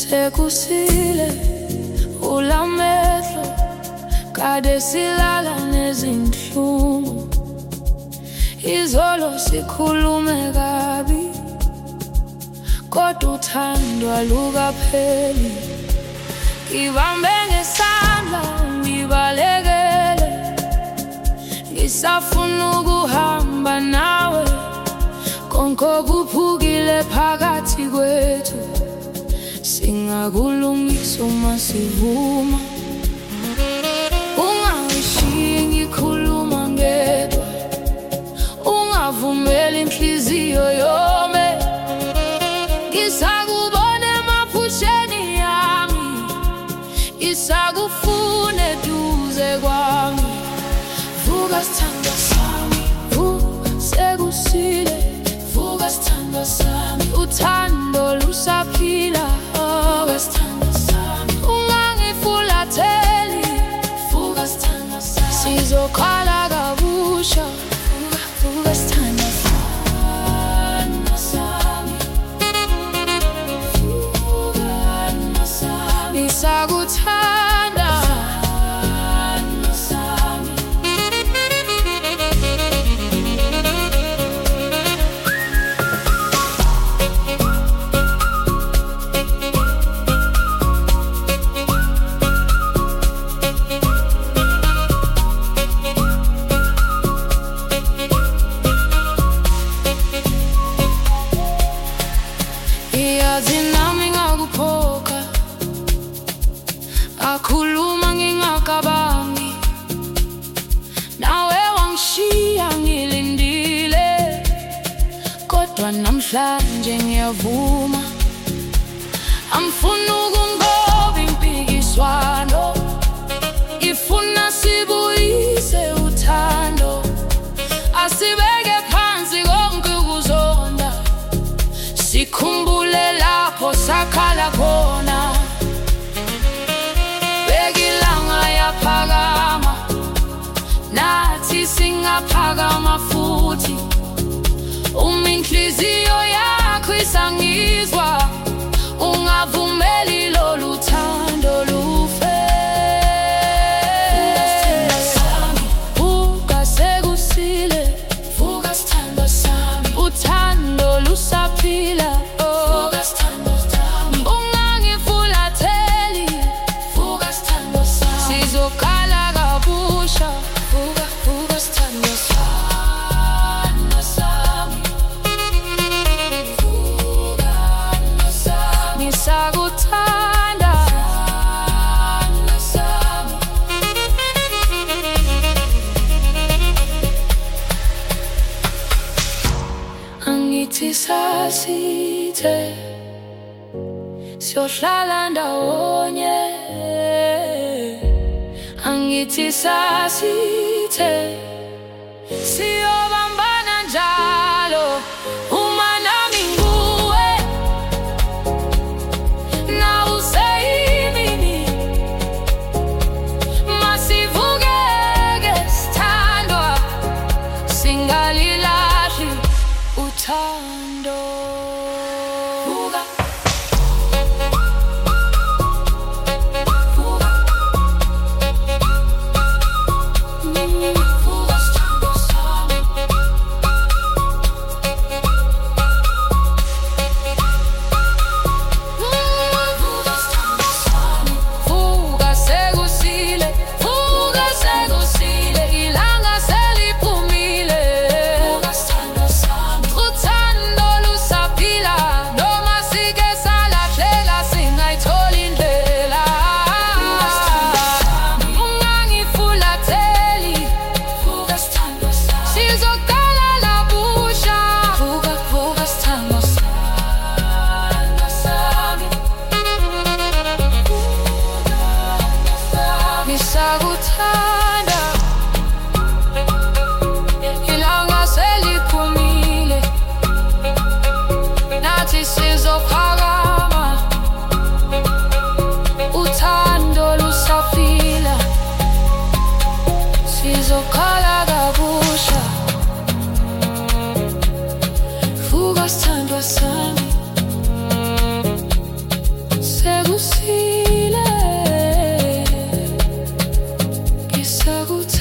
sekusile ulamehlo kade silala nezinhlungu, izolo sikhulume kabi kodwa uthando alukapheli. Ngibambe ngesandla ngibalekele, ngisafuna ukuhamba nawe, konke kuphukile phakathi kwethu. Singakulungisa uma sivuma, ungangishiyi ngikhuluma ngedwa, ungavumeli inhliziyo yome. Ngisakubona emaphusheni yami, ngisakufuna eduze kwami. Vuka sithandwa sami, vuka sekusile, vuka sithandwa sami, uthando lusaphila. Vuka sithandwa sami, ungangifulatheli, vuka sithandwa sami, sizokhala kabusha. Vuka sithandwa sami, vuka sami, ngisakuthanda. Nami ngakuphoka, akhuluma ngingakabangi, nawe wangishiya ngilindile, kodwa namhlanje ngiyavuma. Amfuna ukungoba impikiswano, ifuna sibuyise uthando, asibeke phansi konke ukuzonda, sikhumbule lapho sakhala khona. Bekilanga yaphakama, nathi singaphakama futhi. Uma inhliziyo yakho isangizwa, ungavumeli lolu thando lufe. Vuka sekusile, vuka sithandwa sami, uthando lusaphila. Sizokhala kabusha. Vuka sithandwa sami, vuka sami, ngisakuthanda. Angithi sasithe siyohlala ndawonye, angithi sasithe siyobambana njalo. Uma nami nguwe, nawe useyimini, masivukeke sithandwa, singalilahli uthando. Vuka, uthando lusaphila. uthandwa.